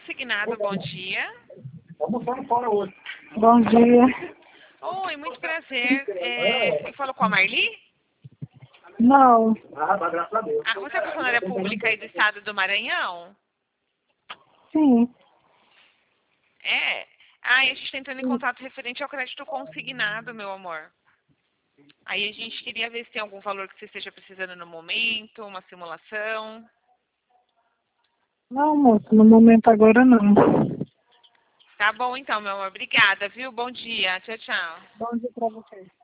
Consignado, bom dia. Vamos sair fora hoje. Bom dia. Oi, muito prazer. Eu falo com a Marli? Não, Graças a Deus. Você é funcionária pública aí do estado do Maranhão? sim. É. A gente está entrando em contato referente ao crédito consignado, meu amor. Aí a gente queria ver se tem algum valor que você esteja precisando no momento, uma simulação. Não, moço, no momento agora não. Tá bom então, meu amor. Obrigada, viu? Bom dia. Tchau, tchau. Bom dia pra vocês.